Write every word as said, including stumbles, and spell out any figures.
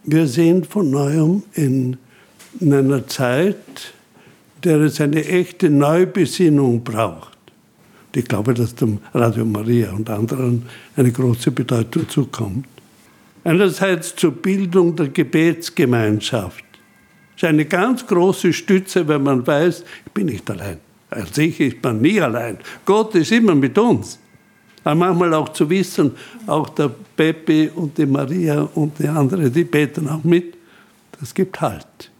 Wir sind von neuem in, in einer Zeit, der es eine echte Neubesinnung braucht. Ich glaube, dass dem Radio Maria und anderen eine große Bedeutung zukommt. Einerseits zur Bildung der Gebetsgemeinschaft. Das ist eine ganz große Stütze, wenn man weiß, ich bin nicht allein. An sich ist man nie allein. Gott ist immer mit uns. Aber manchmal auch zu wissen, auch der Peppi und die Maria und die anderen, die beten auch mit, das gibt Halt.